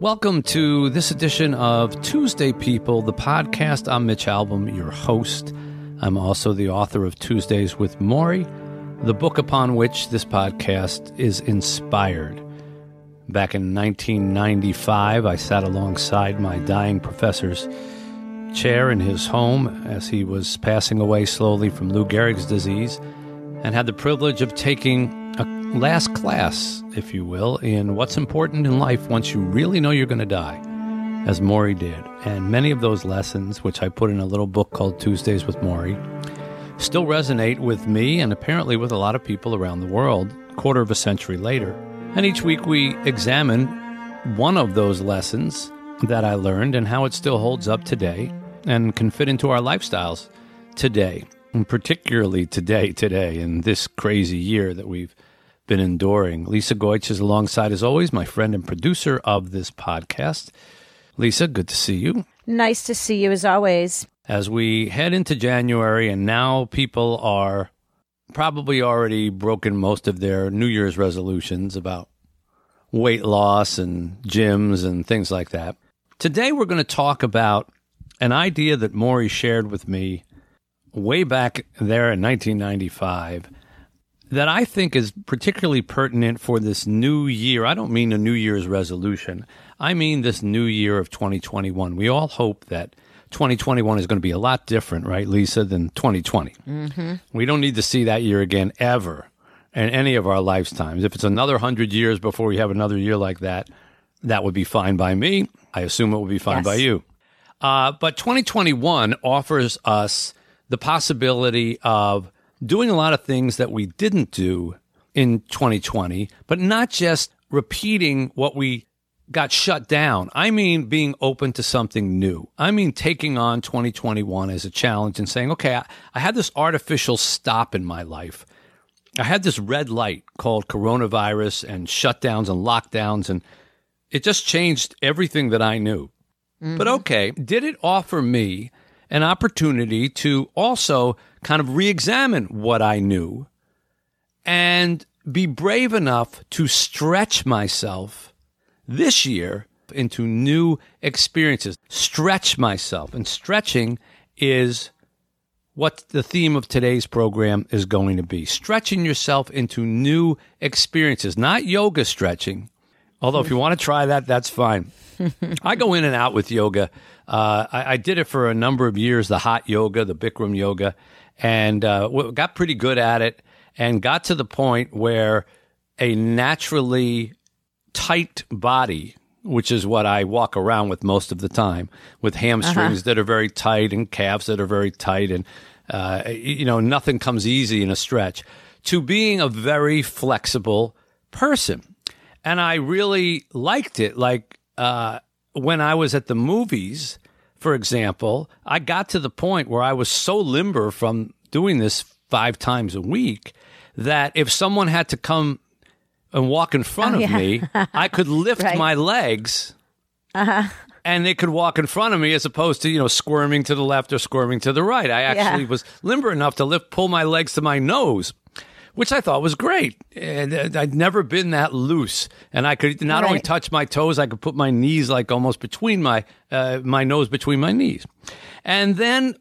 Welcome to this edition of Tuesday People, the podcast. I'm Mitch Albom, your host. I'm also the author of Tuesdays with Morrie, the book upon which this podcast is inspired. Back in 1995, I sat alongside my dying professor's chair in his home as he was passing away slowly from Lou Gehrig's disease, and had the privilege of taking a last class, if you will, in what's important in life once you really know you're going to die, as Morrie did. And many of those lessons, which I put in a little book called Tuesdays with Morrie, still resonate with me and apparently with a lot of people around the world a quarter of a century later. And each week we examine one of those lessons that I learned and how it still holds up today and can fit into our lifestyles today, and particularly today in this crazy year that we've been enduring. Lisa Goich is alongside, as always, my friend and producer of this podcast. Lisa, good to see you. Nice to see you, as always. As we head into January, and now people are probably already broken most of their New Year's resolutions about weight loss and gyms and things like that. Today we're going to talk about an idea that Morrie shared with me way back there in 1995 that I think is particularly pertinent for this new year. I don't mean a New Year's resolution. I mean this new year of 2021. We all hope that 2021 is going to be a lot different, right, Lisa, than 2020. Mm-hmm. We don't need to see that year again ever in any of our lifetimes. If it's another 100 years before we have another year like that, that would be fine by me. I assume it will be fine by you. But 2021 offers us the possibility of doing a lot of things that we didn't do in 2020, but not just repeating what we got shut down. I mean, being open to something new. I mean, taking on 2021 as a challenge and saying, okay, I had this artificial stop in my life. I had this red light called coronavirus and shutdowns and lockdowns, and it just changed everything that I knew. Mm-hmm. But okay, did it offer me an opportunity to also kind of re-examine what I knew and be brave enough to stretch myself this year into new experiences? Stretch myself. And stretching is what the theme of today's program is going to be. Stretching yourself into new experiences, not yoga stretching. Although if you want to try that, that's fine. I go in and out with yoga. I did it for a number of years, the hot yoga, the Bikram yoga, and got pretty good at it and got to the point where a naturally tight body, which is what I walk around with most of the time, with hamstrings that are very tight and calves that are very tight, and nothing comes easy in a stretch, to being a very flexible person. And I really liked it. Like when I was at the movies, for example, I got to the point where I was so limber from doing this 5 times a week that if someone had to come and walk in front of me, I could lift my legs and they could walk in front of me as opposed to, squirming to the left or squirming to the right. I actually was limber enough to pull my legs to my nose, which I thought was great. And I'd never been that loose. And I could not only touch my toes, I could put my knees like almost between my nose between my knees. And then,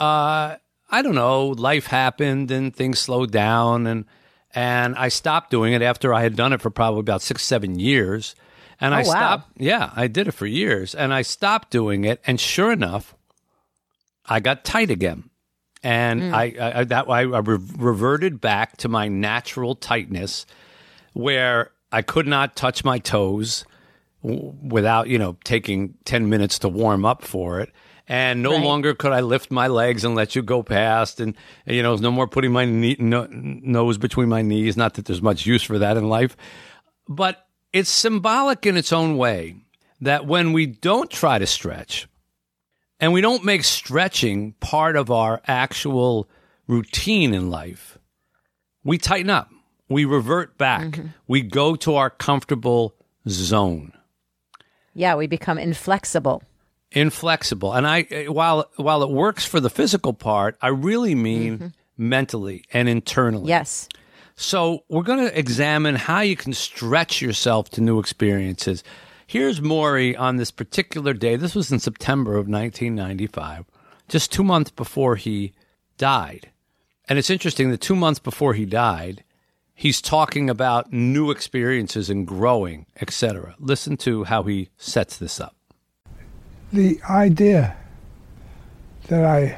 I don't know, life happened and things slowed down. And I stopped doing it after I had done it for probably about 6-7 years. And I stopped. Yeah, I did it for years. And I stopped doing it. And sure enough, I got tight again. And I reverted back to my natural tightness where I could not touch my toes without, taking 10 minutes to warm up for it. And no longer could I lift my legs and let you go past. And, no more putting my nose between my knees. Not that there's much use for that in life. But it's symbolic in its own way that when we don't try to stretch, and we don't make stretching part of our actual routine in life, we tighten up. We revert back. Mm-hmm. We go to our comfortable zone. Yeah, we become inflexible. Inflexible. And while it works for the physical part, I really mean mentally and internally. Yes. So we're going to examine how you can stretch yourself to new experiences. Here's Maury on this particular day. This was in September of 1995, just 2 months before he died. And it's interesting that 2 months before he died, he's talking about new experiences and growing, etc. Listen to how he sets this up. The idea that I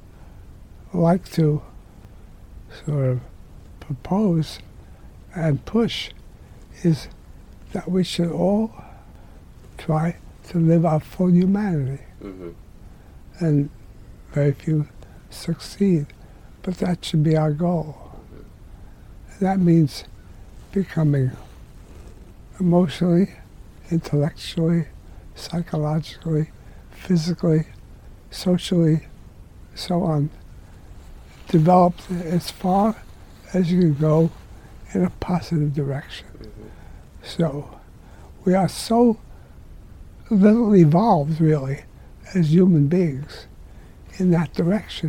like to sort of propose and push is that we should all try to live our full humanity. Mm-hmm. And very few succeed, but that should be our goal. And that means becoming emotionally, intellectually, psychologically, physically, socially, so on, developed as far as you can go in a positive direction. Mm-hmm. So we are so little evolved, really, as human beings in that direction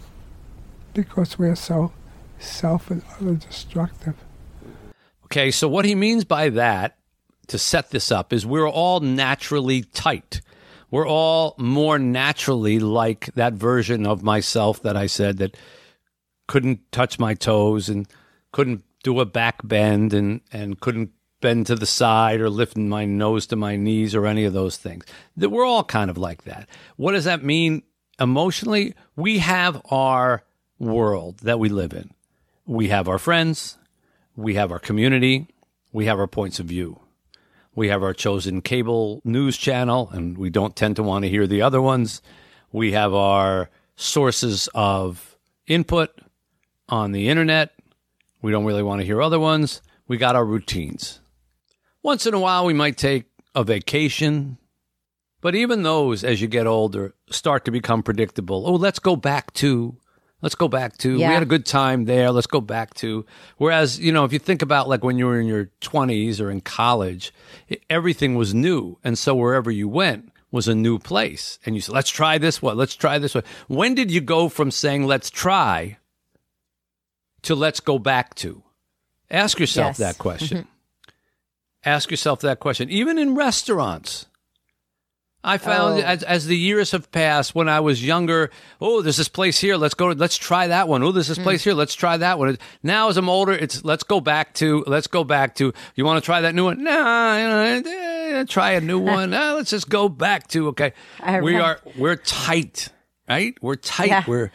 because we're so self and other destructive. Okay, so what he means by that, to set this up, is we're all naturally tight. We're all more naturally like that version of myself that I said that couldn't touch my toes and couldn't do a back bend and couldn't bend to the side or lift my nose to my knees or any of those things. That we're all kind of like that. What does that mean emotionally? We have our world that we live in. We have our friends. We have our community. We have our points of view. We have our chosen cable news channel, and we don't tend to want to hear the other ones. We have our sources of input on the internet. We don't really want to hear other ones. We got our routines. Once in a while, we might take a vacation. But even those, as you get older, start to become predictable. Oh, let's go back to. Yeah. We had a good time there. Let's go back to. Whereas, if you think about like when you were in your 20s or in college, everything was new. And so wherever you went was a new place. And you said, let's try this one. Let's try this one. When did you go from saying, let's try to let's go back to? Ask yourself that question. Mm-hmm. Ask yourself that question. Even in restaurants. I found as the years have passed, when I was younger, there's this place here. Let's go. Let's try that one. There's this place here. Let's try that one. Now, as I'm older, it's let's go back to. You want to try that new one? No, try a new one. No, let's just go back to. Okay, we're tight, right? We're tight. Yeah.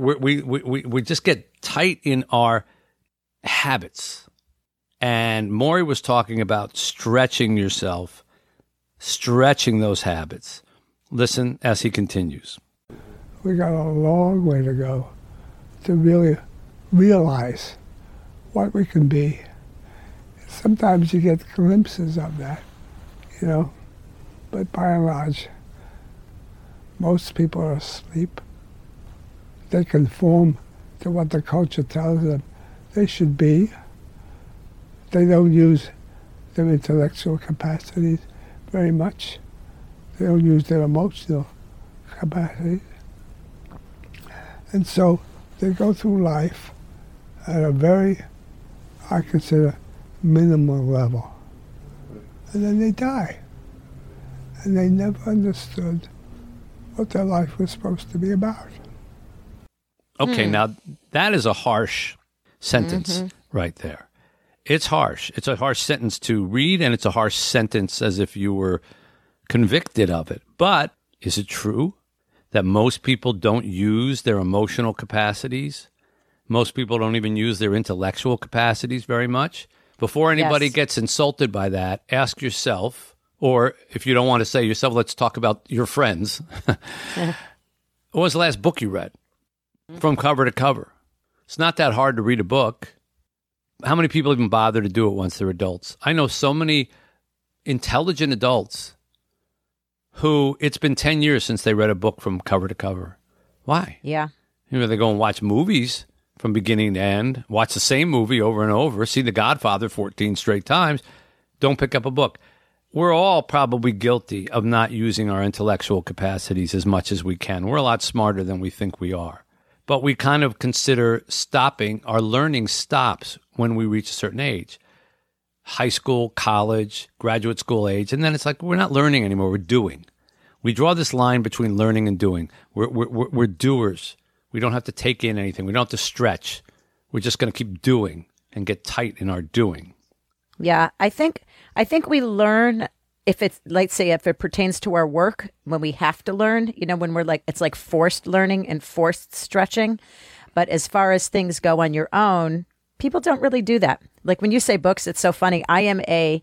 We just get tight in our habits. And Maury was talking about stretching yourself. Stretching those habits. Listen as he continues. We got a long way to go to really realize what we can be. Sometimes you get glimpses of that, but by and large, most people are asleep. They conform to what the culture tells them they should be. They don't use their intellectual capacities very much. They don't use their emotional capacity. And so they go through life at a very, I consider, minimal level. And then they die. And they never understood what their life was supposed to be about. Okay, now that is a harsh sentence right there. It's harsh. It's a harsh sentence to read, and it's a harsh sentence as if you were convicted of it. But is it true that most people don't use their emotional capacities? Most people don't even use their intellectual capacities very much? Before anybody gets insulted by that, ask yourself, or if you don't want to say yourself, let's talk about your friends. What was the last book you read? From cover to cover. It's not that hard to read a book. How many people even bother to do it once they're adults? I know so many intelligent adults who it's been 10 years since they read a book from cover to cover. Why? Yeah. They go and watch movies from beginning to end, watch the same movie over and over, see The Godfather 14 straight times, don't pick up a book. We're all probably guilty of not using our intellectual capacities as much as we can. We're a lot smarter than we think we are. But we kind of consider stopping, our learning stops when we reach a certain age. high school, college, graduate school age, and then it's like we're not learning anymore. We're doing. We draw this line between learning and doing. We're doers. We don't have to take in anything. We don't have to stretch. We're just going to keep doing and get tight in our doing. Yeah, I think we learn if it's, let's say, if it pertains to our work, when we have to learn, when we're like, it's like forced learning and forced stretching. But as far as things go on your own, people don't really do that. Like when you say books, it's so funny. I am a,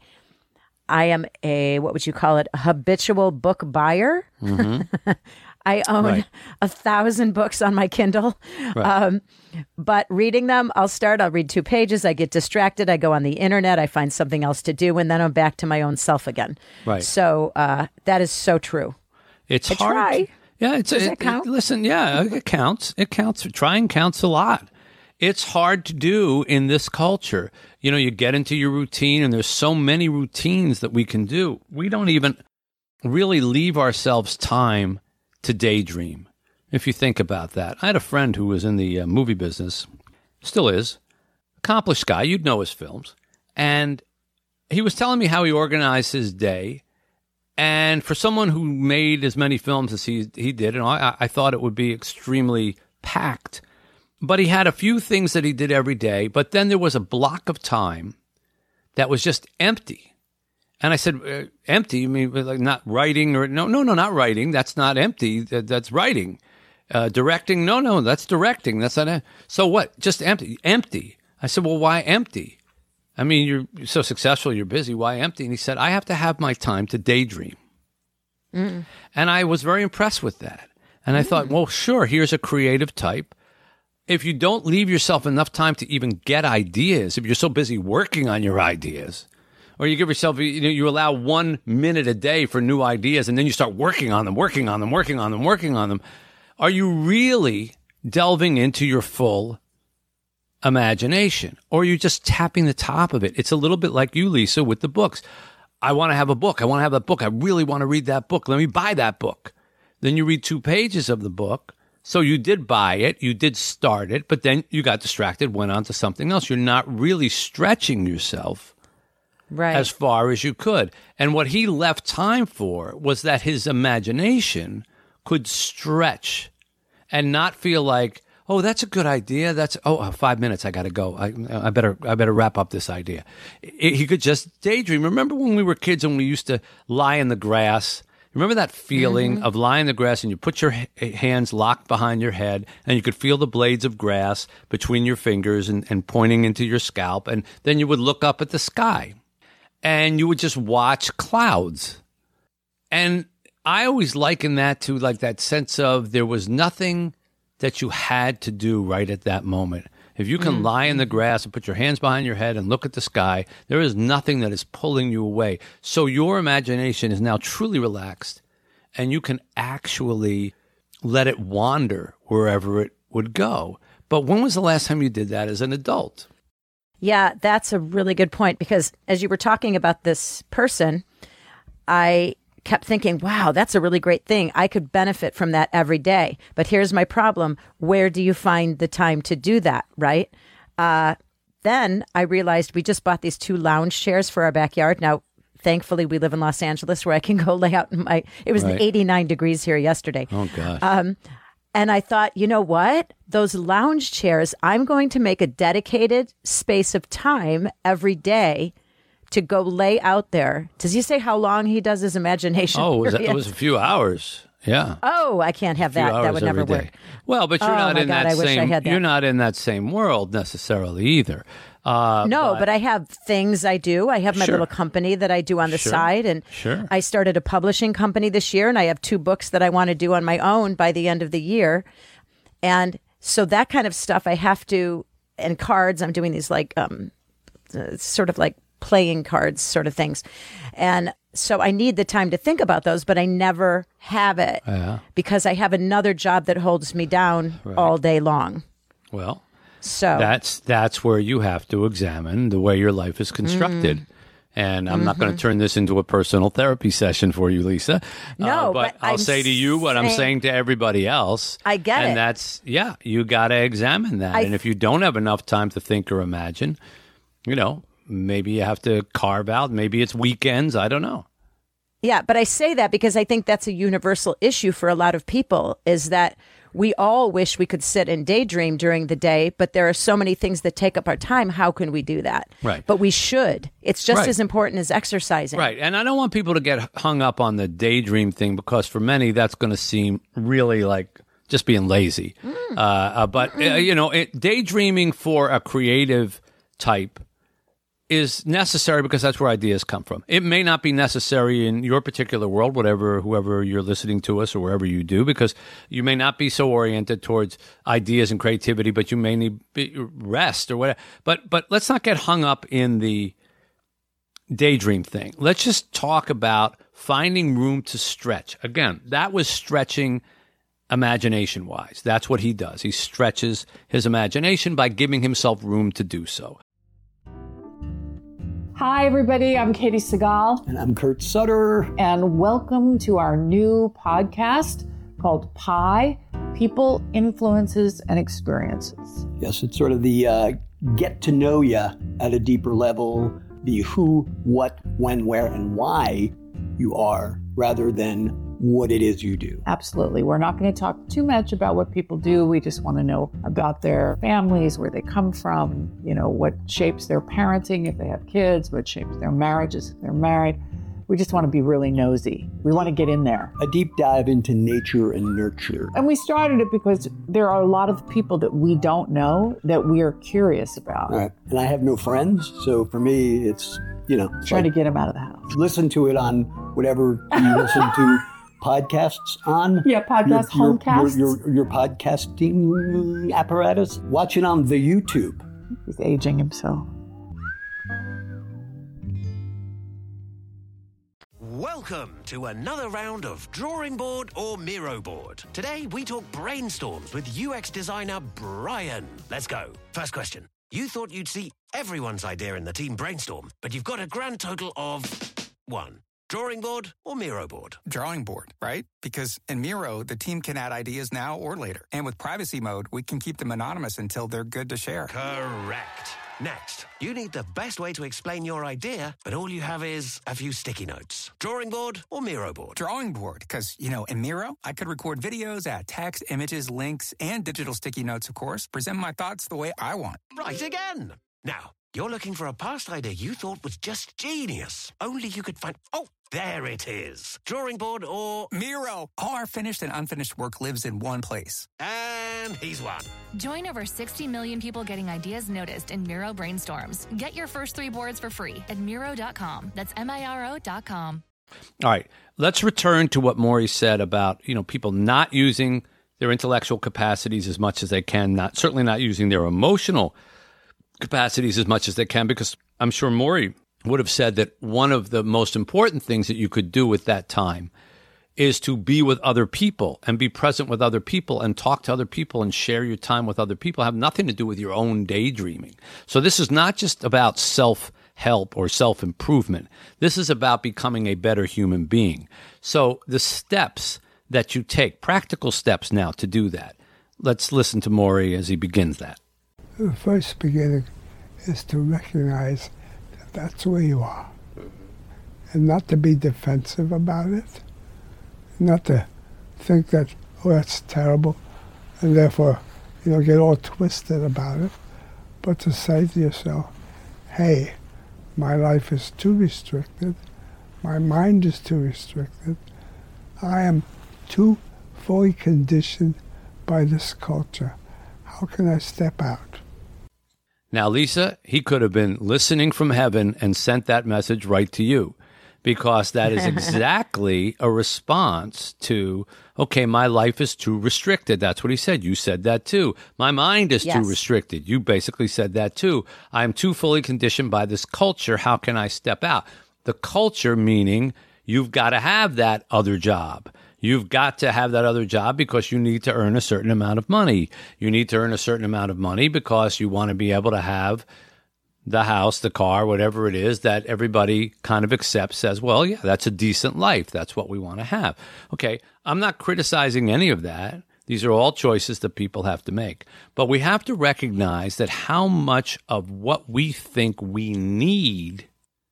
what would you call it? A habitual book buyer. Mm-hmm. I own 1,000 books on my Kindle. Right. But reading them, I'll read 2 pages. I get distracted. I go on the internet. I find something else to do. And then I'm back to my own self again. Right. So that is so true. It's hard. Try. Yeah. Does it count? Listen, yeah, it counts. It counts. Trying counts a lot. It's hard to do in this culture. You get into your routine, and there's so many routines that we can do. We don't even really leave ourselves time to daydream, if you think about that. I had a friend who was in the movie business, still is, accomplished guy, you'd know his films, and he was telling me how he organized his day, and for someone who made as many films as he did, and I thought it would be extremely packed, but he had a few things that he did every day, but then there was a block of time that was just empty. And I said, empty? You mean like not writing? Or no, not writing. That's not empty. That's writing. Directing? No, that's directing. That's not. So what? Just empty. Empty. I said, well, why empty? I mean, you're so successful. You're busy. Why empty? And he said, I have to have my time to daydream. Mm. And I was very impressed with that. And I thought, well, sure, here's a creative type. If you don't leave yourself enough time to even get ideas, if you're so busy working on your ideas, or you give yourself, you allow 1 minute a day for new ideas, and then you start working on them. Are you really delving into your full imagination? Or are you just tapping the top of it? It's a little bit like you, Lisa, with the books. I want to have a book. I want to have a book. I really want to read that book. Let me buy that book. Then you read 2 pages of the book. So you did buy it. You did start it. But then you got distracted, went on to something else. You're not really stretching yourself as far as you could. And what he left time for was that his imagination could stretch and not feel like, oh, that's a good idea. 5 minutes. I got to go. I better wrap up this idea. He could just daydream. Remember when we were kids and we used to lie in the grass? Remember that feeling of lying in the grass and you put your hands locked behind your head and you could feel the blades of grass between your fingers and pointing into your scalp. And then you would look up at the sky. And you would just watch clouds. And I always liken that to like that sense of there was nothing that you had to do right at that moment. If you can lie in the grass and put your hands behind your head and look at the sky, there is nothing that is pulling you away. So your imagination is now truly relaxed, and you can actually let it wander wherever it would go. But when was the last time you did that as an adult? Yeah, that's a really good point, because as you were talking about this person, I kept thinking, wow, that's a really great thing. I could benefit from that every day. But here's my problem. Where do you find the time to do that, right? Then I realized we just bought these 2 lounge chairs for our backyard. Now, thankfully, we live in Los Angeles where I can go lay out in it was 89 degrees here yesterday. Oh, gosh. And I thought, you know what? Those lounge chairs, I'm going to make a dedicated space of time every day to go lay out there. Does he say how long he does his imagination? Oh, it was a few hours. Yeah. Oh, I can't have that. That would never work. Well, but you're not in that same. You're not in that same world necessarily either. But I have things I do. I have my little company that I do on the side, and I started a publishing company this year, and I have 2 books that I want to do on my own by the end of the year. And so that kind of stuff I have to, and cards, I'm doing these like sort of like playing cards sort of things. And so I need the time to think about those, but I never have it because I have another job that holds me down all day long. Well, so that's where you have to examine the way your life is constructed. And I'm not going to turn this into a personal therapy session for you, Lisa. No, but I'll say to you what I'm saying to everybody else. I get it. And that's, you got to examine that. And if you don't have enough time to think or imagine, maybe you have to carve out. Maybe it's weekends. I don't know. Yeah, but I say that because I think that's a universal issue for a lot of people, is that we all wish we could sit and daydream during the day, but there are so many things that take up our time. How can we do that? Right. But we should. It's just Right. as important as exercising. Right. And I don't want people to get hung up on the daydream thing, because for many, that's going to seem really like just being lazy. Daydreaming for a creative type is necessary because that's where ideas come from. It may not be necessary in your particular world, whoever you're listening to us or wherever you do, because you may not be so oriented towards ideas and creativity, but you may need rest or whatever. But let's not get hung up in the daydream thing. Let's just talk about finding room to stretch. Again, that was stretching imagination-wise. That's what he does. He stretches his imagination by giving himself room to do so. Hi, everybody. I'm Katie Segal. And I'm Kurt Sutter. And welcome to our new podcast called Pi, People, Influences, and Experiences. Yes, it's sort of the get to know you at a deeper level, the who, what, when, where, and why you are, rather than what it is you do. Absolutely. We're not going to talk too much about what people do. We just want to know about their families, where they come from, what shapes their parenting if they have kids, what shapes their marriages if they're married. We just want to be really nosy. We want to get in there. A deep dive into nature and nurture. And we started it because there are a lot of people that we don't know that we are curious about. All right. And I have no friends, so for me, it's, trying to get them out of the house. Listen to it on whatever you listen to podcasts on. Yeah, homecasts. Your podcasting apparatus. Watch it on the YouTube. He's aging himself. Welcome to another round of Drawing Board or Miro Board. Today we talk brainstorms with UX designer Brian. Let's go. First question. You thought you'd see everyone's idea in the team brainstorm, but you've got a grand total of 1. Drawing board or Miro board? Drawing board, right? Because in Miro, the team can add ideas now or later. And with privacy mode, we can keep them anonymous until they're good to share. Correct. Next, you need the best way to explain your idea, but all you have is a few sticky notes. Drawing board or Miro board? Drawing board, because, in Miro, I could record videos, add text, images, links, and digital sticky notes, of course, present my thoughts the way I want. Right again. Now, you're looking for a past idea you thought was just genius. Only you could find... Oh, there it is. Drawing board or... Miro! All our finished and unfinished work lives in one place. And he's won. Join over 60 million people getting ideas noticed in Miro Brainstorms. Get your first 3 boards for free at Miro.com. That's Miro.com. All right. Let's return to what Maury said about, people not using their intellectual capacities as much as they can, certainly not using their emotional capacities as much as they can, because I'm sure Maury would have said that one of the most important things that you could do with that time is to be with other people and be present with other people and talk to other people and share your time with other people. Have nothing to do with your own daydreaming. So this is not just about self-help or self-improvement. This is about becoming a better human being. So the steps that you take, practical steps now to do that. Let's listen to Maury as he begins that. The first beginning is to recognize that that's where you are, and not to be defensive about it, not to think that, that's terrible, and therefore, get all twisted about it, but to say to yourself, hey, my life is too restricted, my mind is too restricted, I am too fully conditioned by this culture. How can I step out? Now, Lisa, he could have been listening from heaven and sent that message right to you, because that is exactly a response to, okay, my life is too restricted. That's what he said. You said that too. My mind is too restricted. You basically said that too. I'm too fully conditioned by this culture. How can I step out? The culture meaning you've got to have that other job. You've got to have that other job because you need to earn a certain amount of money. You need to earn a certain amount of money because you want to be able to have the house, the car, whatever it is that everybody kind of accepts, says, well, yeah, that's a decent life. That's what we want to have. Okay, I'm not criticizing any of that. These are all choices that people have to make. But we have to recognize that how much of what we think we need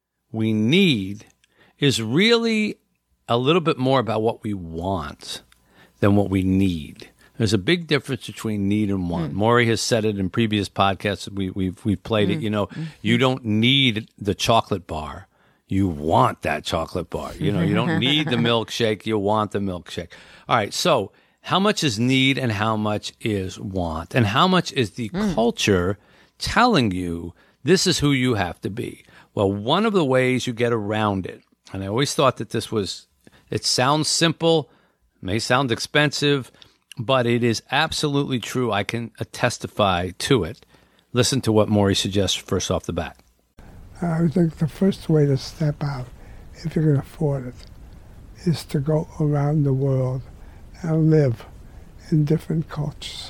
is really a little bit more about what we want than what we need. There's a big difference between need and want. Maury has said it in previous podcasts. We've played it. You know, you don't need the chocolate bar. You want that chocolate bar. You know, you don't need the milkshake. You want the milkshake. All right. So how much is need and how much is want? And how much is the culture telling you this is who you have to be? Well, one of the ways you get around it, and I always thought that it sounds simple, may sound expensive, but it is absolutely true. I can testify to it. Listen to what Maury suggests first off the bat. I think the first way to step out, if you can afford it, is to go around the world and live in different cultures.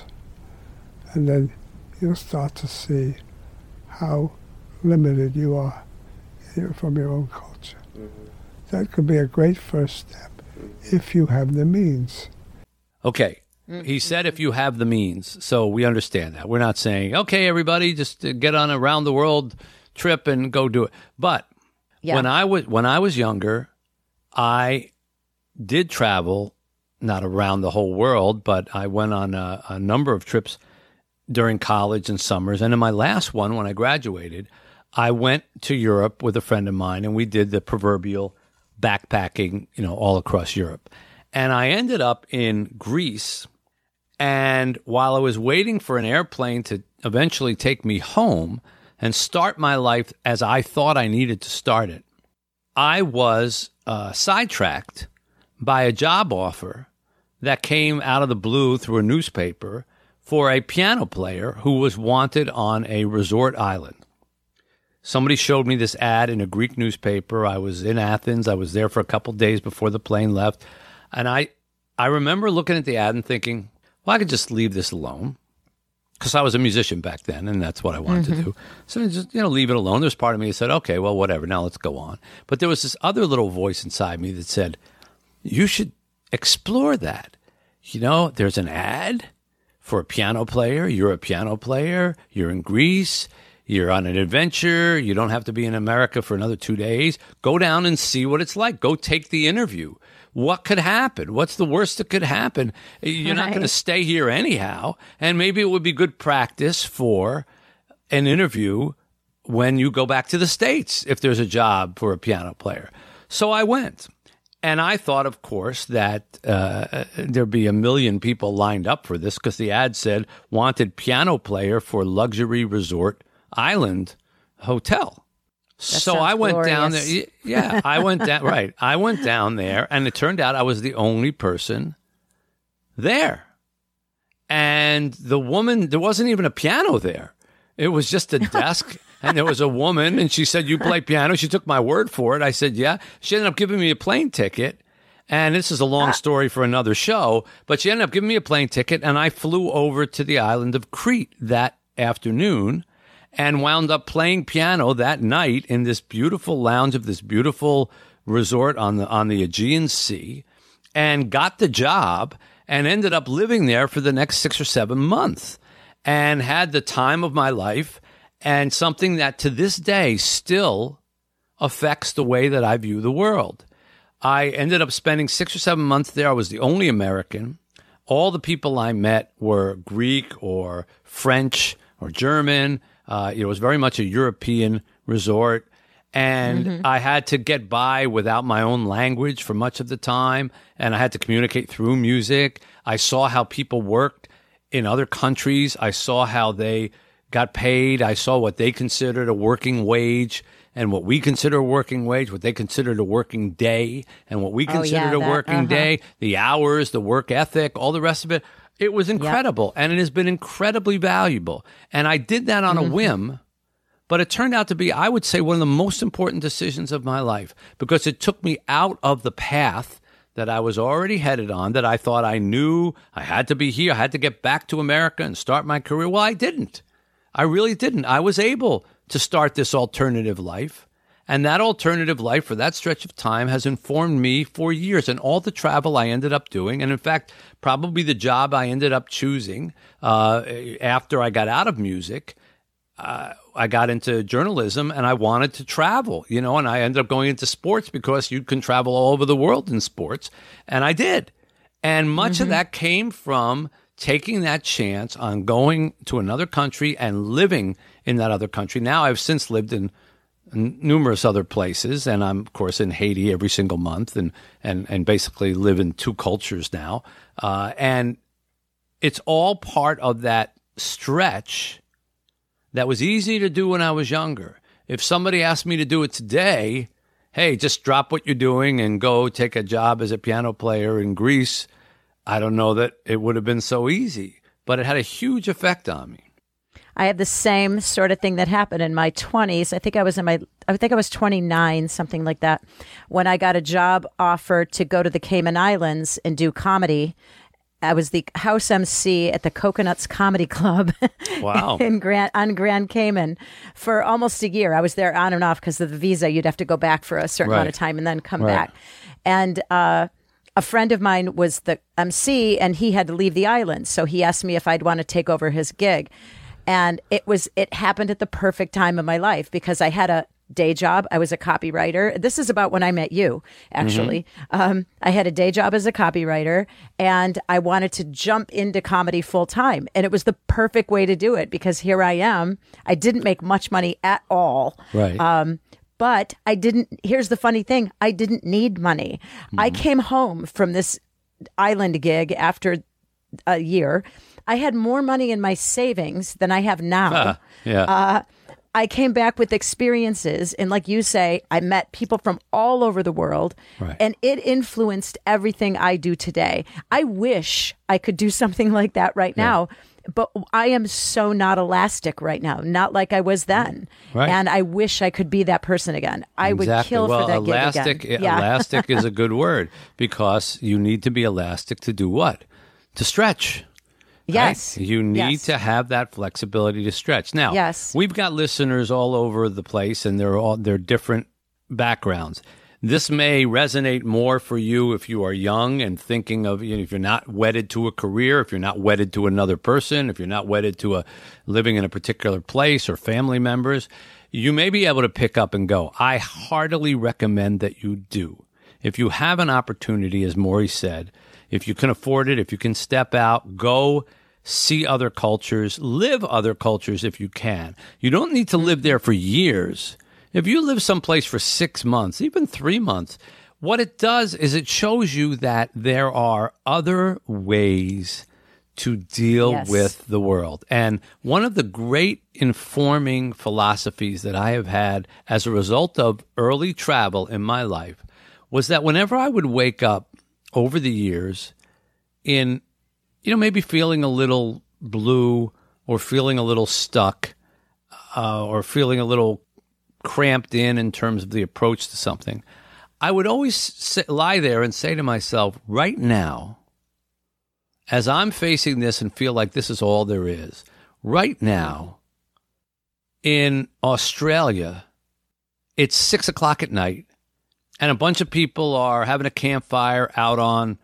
And then you'll start to see how limited you are from your own culture. That could be a great first step if you have the means. Okay. He said if you have the means, so we understand that. We're not saying, okay, everybody, just get on a round the world trip and go do it. But when I was younger, I did travel, not around the whole world, but I went on a number of trips during college and summers. And in my last one, when I graduated, I went to Europe with a friend of mine, and we did the proverbial backpacking, all across Europe. And I ended up in Greece. And while I was waiting for an airplane to eventually take me home and start my life as I thought I needed to start it, I was sidetracked by a job offer that came out of the blue through a newspaper for a piano player who was wanted on a resort island. Somebody showed me this ad in a Greek newspaper. I was in Athens. I was there for a couple days before the plane left. And I remember looking at the ad and thinking, well, I could just leave this alone, because I was a musician back then, and that's what I wanted to do. So just, leave it alone. There's part of me that said, okay, well, whatever, now let's go on. But there was this other little voice inside me that said, you should explore that. There's an ad for a piano player. You're a piano player. You're in Greece. You're on an adventure. You don't have to be in America for another 2 days. Go down and see what it's like. Go take the interview. What could happen? What's the worst that could happen? You're not going to stay here anyhow. And maybe it would be good practice for an interview when you go back to the States, if there's a job for a piano player. So I went. And I thought, of course, that there'd be 1 million people lined up for this, because the ad said, wanted piano player for luxury resort island hotel. So I went down there. Yeah, I went down. Right. I went down there, and it turned out I was the only person there. And the woman, there wasn't even a piano there. It was just a desk, and there was a woman, and she said, you play piano? She took my word for it. I said, yeah. She ended up giving me a plane ticket. And this is a long story for another show, but she ended up giving me a plane ticket, and I flew over to the island of Crete that afternoon, and wound up playing piano that night in this beautiful lounge of this beautiful resort on the Aegean Sea, and got the job and ended up living there for the next 6 or 7 months, and had the time of my life, and something that to this day still affects the way that I view the world. I ended up spending 6 or 7 months there. I was the only American. All the people I met were Greek or French or German. It was very much a European resort, and I had to get by without my own language for much of the time, and I had to communicate through music. I saw how people worked in other countries. I saw how they got paid. I saw what they considered a working wage and what we consider a working wage, what they considered a working day, and what we considered a working day, the hours, the work ethic, all the rest of it. It was incredible, and it has been incredibly valuable. And I did that on a whim, but it turned out to be, I would say, one of the most important decisions of my life, because it took me out of the path that I was already headed on, that I thought I knew I had to be here, I had to get back to America and start my career. Well, I didn't. I really didn't. I was able to start this alternative life, And that alternative life for that stretch of time has informed me for years, and all the travel I ended up doing. And in fact, probably the job I ended up choosing after I got out of music, I got into journalism and I wanted to travel, and I ended up going into sports because you can travel all over the world in sports. And I did. And much of that came from taking that chance on going to another country and living in that other country. Now I've since lived in numerous other places, and I'm, of course, in Haiti every single month and basically live in two cultures now. And it's all part of that stretch that was easy to do when I was younger. If somebody asked me to do it today, hey, just drop what you're doing and go take a job as a piano player in Greece, I don't know that it would have been so easy, but it had a huge effect on me. I have the same sort of thing that happened in my 20s. I think I was 29, something like that, when I got a job offer to go to the Cayman Islands and do comedy. I was the house MC at the Coconuts Comedy Club. Wow. on Grand Cayman for almost a year. I was there on and off because of the visa. You'd have to go back for a certain amount of time and then come back. And a friend of mine was the MC, and he had to leave the island. So he asked me if I'd want to take over his gig. And it happened at the perfect time of my life because I had a day job. I was a copywriter. This is about when I met you, actually. I had a day job as a copywriter, and I wanted to jump into comedy full time. And it was the perfect way to do it because here I am. I didn't make much money at all. Right. But here's the funny thing. I didn't need money. I came home from this island gig after a year. I had more money in my savings than I have now. I came back with experiences. And like you say, I met people from all over the world. Right. And it influenced everything I do today. I wish I could do something like that right now. But I am so not elastic right now, not like I was then. Right. And I wish I could be that person again. I would kill for that gig again. Elastic is a good word because you need to be elastic to do what? To stretch. Yes. Right? You need to have that flexibility to stretch. Now, we've got listeners all over the place, and they're different backgrounds. This may resonate more for you if you are young and thinking of, if you're not wedded to a career, if you're not wedded to another person, if you're not wedded to living in a particular place or family members, you may be able to pick up and go. I heartily recommend that you do. If you have an opportunity, as Maury said, if you can afford it, if you can step out, go see other cultures, live other cultures if you can. You don't need to live there for years. If you live someplace for 6 months, even 3 months, what it does is it shows you that there are other ways to deal with the world. And one of the great informing philosophies that I have had as a result of early travel in my life was that whenever I would wake up over the years in, maybe feeling a little blue or feeling a little stuck or feeling a little cramped in terms of the approach to something, I would always lie there and say to myself, right now, as I'm facing this and feel like this is all there is, right now in Australia, it's 6 o'clock at night, and a bunch of people are having a campfire out on,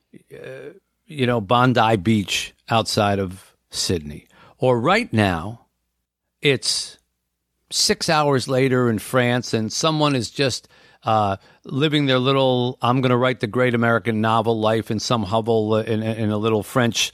Bondi Beach outside of Sydney. Or right now, it's 6 hours later in France, and someone is just living their little, I'm going to write the great American novel life in some hovel in a little French,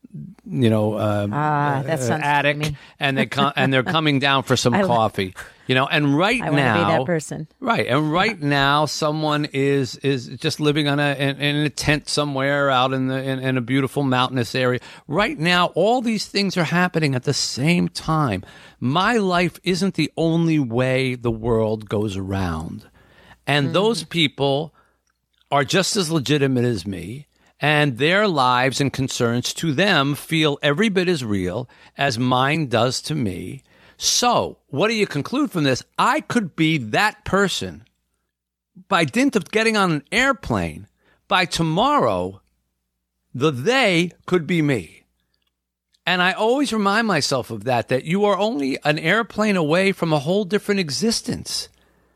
attic, and they're coming down for some coffee. And right I now, be that person. Right, and right now, someone is just living in a tent somewhere out in a beautiful mountainous area. Right now, all these things are happening at the same time. My life isn't the only way the world goes around, and those people are just as legitimate as me. And their lives and concerns to them feel every bit as real as mine does to me. So, what do you conclude from this? I could be that person by dint of getting on an airplane. By tomorrow, they could be me. And I always remind myself of that you are only an airplane away from a whole different existence.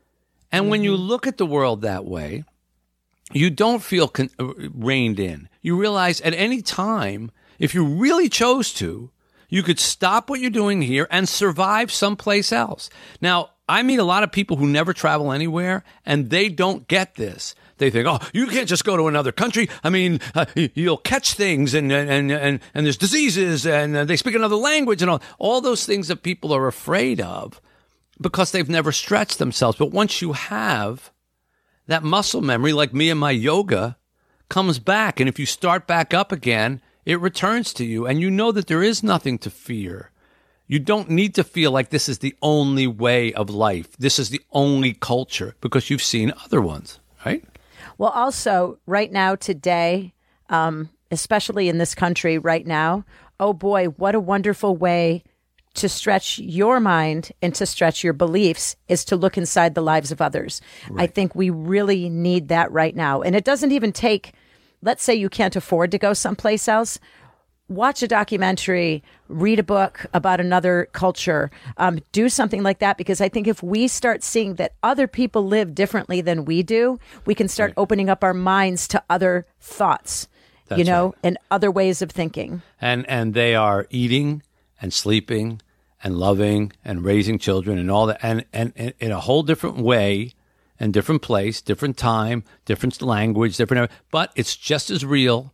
And when you look at the world that way, you don't feel reined in. You realize at any time, if you really chose to, you could stop what you're doing here and survive someplace else. Now, I meet a lot of people who never travel anywhere, and they don't get this. They think, oh, you can't just go to another country. I mean, you'll catch things, and there's diseases, and they speak another language, and all those things that people are afraid of because they've never stretched themselves. But once you have, that muscle memory, like me and my yoga, comes back. And if you start back up again, it returns to you. And you know that there is nothing to fear. You don't need to feel like this is the only way of life. This is the only culture, because you've seen other ones, right? Well, also, right now, today, especially in this country right now, oh boy, what a wonderful way to stretch your mind and to stretch your beliefs is to look inside the lives of others. Right. I think we really need that right now. And it doesn't even take, let's say you can't afford to go someplace else. Watch a documentary, read a book about another culture, do something like that. Because I think if we start seeing that other people live differently than we do, we can start opening up our minds to other thoughts, That's right. and other ways of thinking. And they are eating and sleeping and loving and raising children and all that, and in a whole different way and different place, different time, different language, different, but it's just as real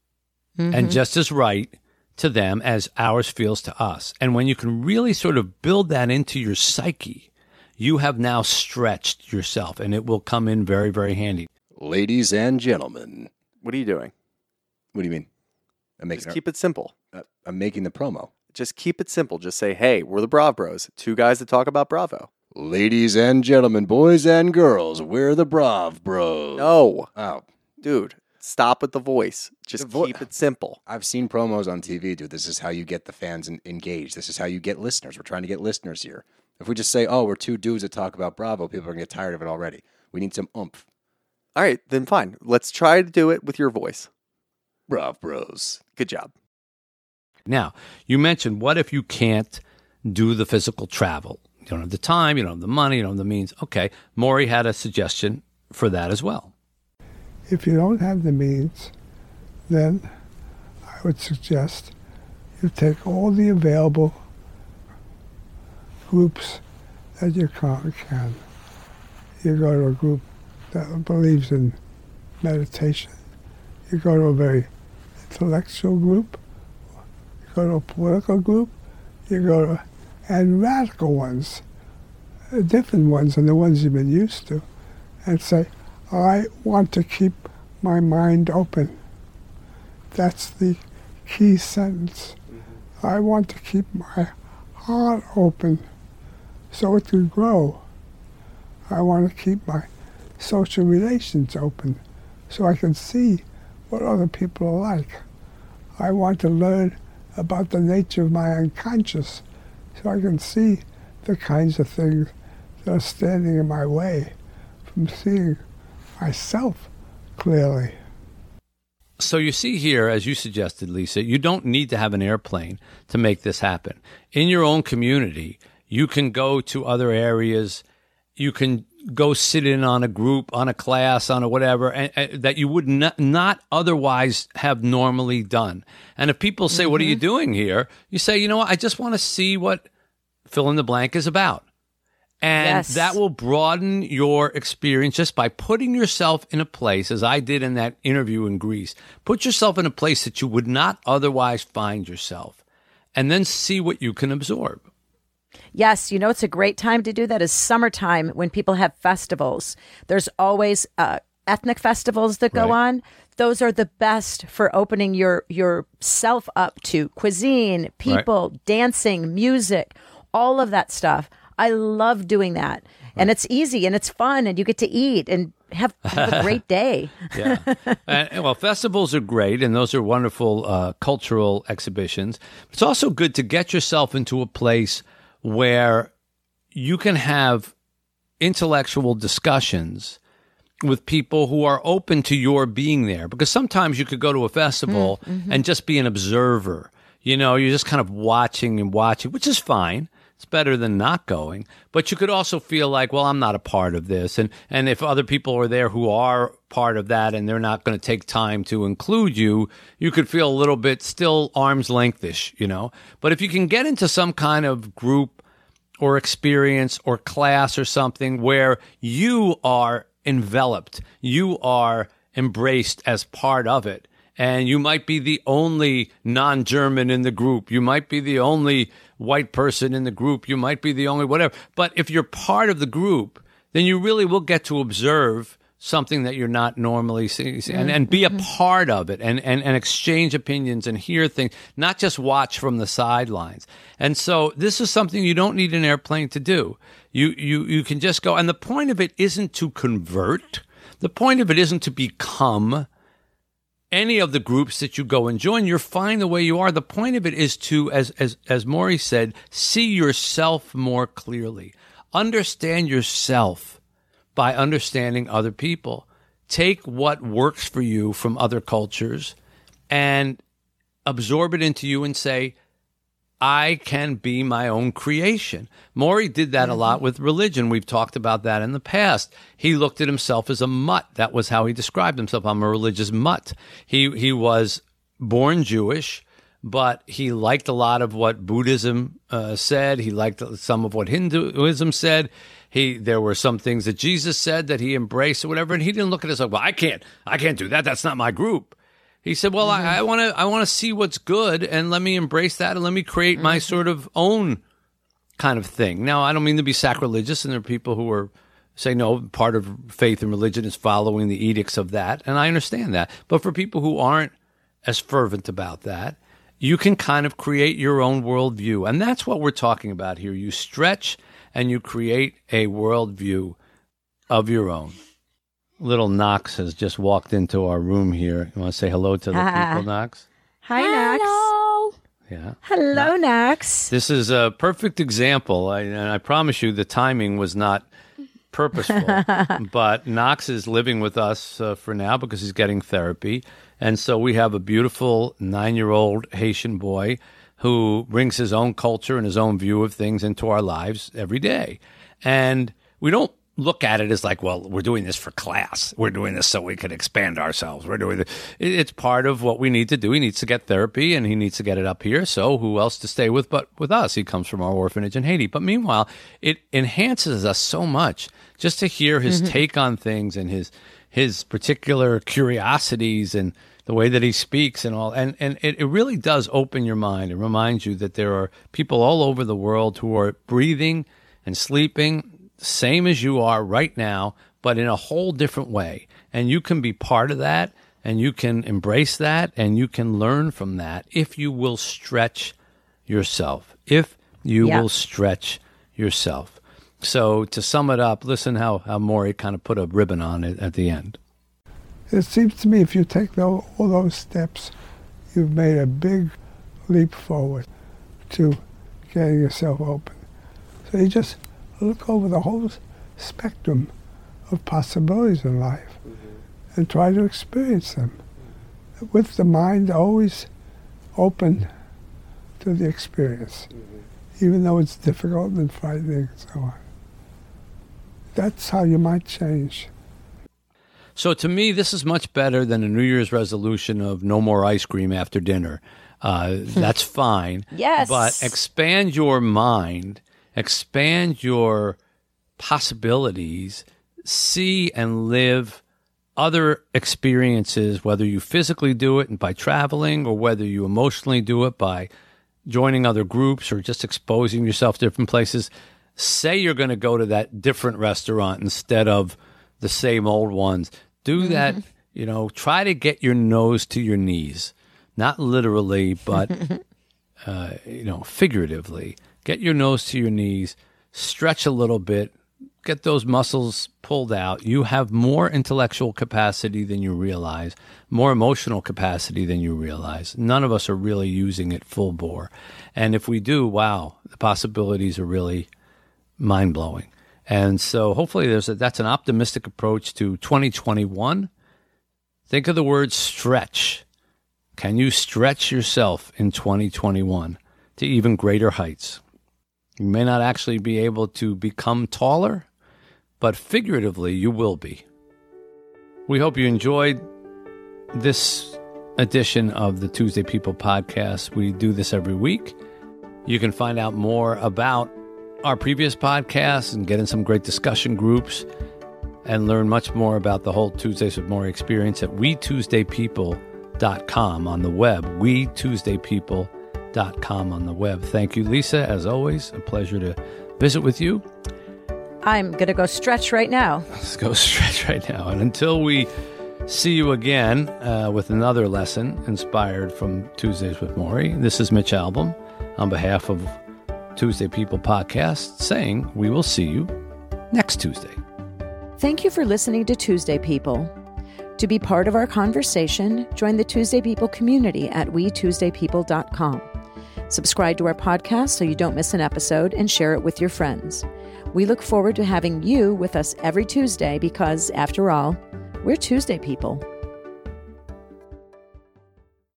and just as right to them as ours feels to us. And when you can really sort of build that into your psyche, you have now stretched yourself, and it will come in very, very handy. Ladies and gentlemen. What are you doing? What do you mean? Just keep it simple. I'm making the promo. Just keep it simple. Just say, hey, we're the Brav Bros. Two guys that talk about Bravo. Ladies and gentlemen, boys and girls, we're the Brav Bros. No. Oh. Dude, stop with the voice. Just keep it simple. I've seen promos on TV, dude. This is how you get the fans engaged. This is how you get listeners. We're trying to get listeners here. If we just say, oh, we're two dudes that talk about Bravo, people are going to get tired of it already. We need some oomph. All right, then fine. Let's try to do it with your voice. Brav Bros. Good job. Now, you mentioned, what if you can't do the physical travel? You don't have the time, you don't have the money, you don't have the means. Okay, Maury had a suggestion for that as well. If you don't have the means, then I would suggest you take all the available groups that you can. You go to a group that believes in meditation. You go to a very intellectual group. You go to a political group. You go to, and radical ones, different ones than the ones you've been used to, and say, I want to keep my mind open. That's the key sentence. I want to keep my heart open so it can grow. I want to keep my social relations open so I can see what other people are like. I want to learn about the nature of my unconscious so I can see the kinds of things that are standing in my way from seeing myself clearly. So you see here, as you suggested, Lisa, you don't need to have an airplane to make this happen. In your own community, you can go to other areas. You can go sit in on a group, on a class, on a whatever, and that you would not otherwise have normally done. And if people say, what are you doing here? You say, you know what, I just want to see what fill in the blank is about. And that will broaden your experience just by putting yourself in a place, as I did in that interview in Greece. Put yourself in a place that you would not otherwise find yourself, and then see what you can absorb. Yes, you know, it's a great time to do that is summertime when people have festivals. There's always ethnic festivals that go on. Those are the best for opening yourself up to cuisine, people, dancing, music, all of that stuff. I love doing that. And it's easy and it's fun and you get to eat and have a great day. Well, festivals are great and those are wonderful cultural exhibitions. It's also good to get yourself into a place where you can have intellectual discussions with people who are open to your being there. Because sometimes you could go to a festival and just be an observer. You know, you're just kind of watching, which is fine. it's better than not going. But you could also feel like, well, I'm not a part of this. And if other people are there who are part of that and they're not going to take time to include you, you could feel a little bit still arm's lengthish, you know. But if you can get into some kind of group or experience or class or something where you are enveloped, you are embraced as part of it, and you might be the only non-German in the group, you might be the only white person in the group, you might be the only whatever. But if you're part of the group, then you really will get to observe something that you're not normally seeing and be a part of it and exchange opinions and hear things, not just watch from the sidelines. And so this is something you don't need an airplane to do. You can just go. And the point of it isn't to convert. The point of it isn't to become any of the groups that you go and join. You're fine the way you are. The point of it is to, as Maury said, see yourself more clearly. Understand yourself by understanding other people. Take what works for you from other cultures and absorb it into you and say, I can be my own creation. Maury did that a lot with religion. We've talked about that in the past. He looked at himself as a mutt. That was how he described himself. I'm a religious mutt. He was born Jewish, but he liked a lot of what Buddhism said. He liked some of what Hinduism said. There were some things that Jesus said that he embraced or whatever, and he didn't look at it as like, well, I can't do that. That's not my group. He said, well, I want to see what's good, and let me embrace that, and let me create my sort of own kind of thing. Now, I don't mean to be sacrilegious, and there are people who are say, no, part of faith and religion is following the edicts of that, and I understand that. But for people who aren't as fervent about that, you can kind of create your own worldview, and that's what we're talking about here. You stretch and you create a worldview of your own. Little Knox has just walked into our room here. You want to say hello to the people, Knox? Hi, Knox. Hello. Yeah. Hello, Knox. This is a perfect example, and I promise you the timing was not purposeful, but Knox is living with us for now because he's getting therapy. And so we have a beautiful 9-year-old Haitian boy who brings his own culture and his own view of things into our lives every day. And we don't look at it as like, well, we're doing this for class. We're doing this so we can expand ourselves. We're doing it's part of what we need to do. He needs to get therapy, and he needs to get it up here. So who else to stay with but with us? He comes from our orphanage in Haiti. But meanwhile, it enhances us so much just to hear his take on things and his particular curiosities and the way that he speaks and all. And it really does open your mind and reminds you that there are people all over the world who are breathing and sleeping same as you are right now, but in a whole different way. And you can be part of that, and you can embrace that, and you can learn from that if you will stretch yourself. If you will stretch yourself. So to sum it up, listen how Maury kind of put a ribbon on it at the end. It seems to me if you take all those steps, you've made a big leap forward to getting yourself open. So you just look over the whole spectrum of possibilities in life and try to experience them with the mind always open to the experience, even though it's difficult and frightening and so on. That's how you might change. So to me, this is much better than a New Year's resolution of no more ice cream after dinner. That's fine. Yes. But expand your mind. Expand your possibilities, see and live other experiences, whether you physically do it and by traveling or whether you emotionally do it by joining other groups or just exposing yourself to different places. Say you're going to go to that different restaurant instead of the same old ones. Do that, try to get your nose to your knees, not literally, but, figuratively. Get your nose to your knees, stretch a little bit, get those muscles pulled out. You have more intellectual capacity than you realize, more emotional capacity than you realize. None of us are really using it full bore. And if we do, wow, the possibilities are really mind-blowing. And so hopefully that's an optimistic approach to 2021. Think of the word stretch. Can you stretch yourself in 2021 to even greater heights? You may not actually be able to become taller, but figuratively you will be. We hope you enjoyed this edition of the Tuesday People podcast. We do this every week. You can find out more about our previous podcasts and get in some great discussion groups and learn much more about the whole Tuesdays with Morrie experience at WeTuesdayPeople.com on the web, WeTuesdayPeople.com on the web. Thank you, Lisa. As always, a pleasure to visit with you. I'm going to go stretch right now. Let's go stretch right now. And until we see you again with another lesson inspired from Tuesdays with Morrie, this is Mitch Albom on behalf of Tuesday People podcast saying we will see you next Tuesday. Thank you for listening to Tuesday People. To be part of our conversation, join the Tuesday People community at WeTuesdayPeople.com. Subscribe to our podcast so you don't miss an episode and share it with your friends. We look forward to having you with us every Tuesday because, after all, we're Tuesday People.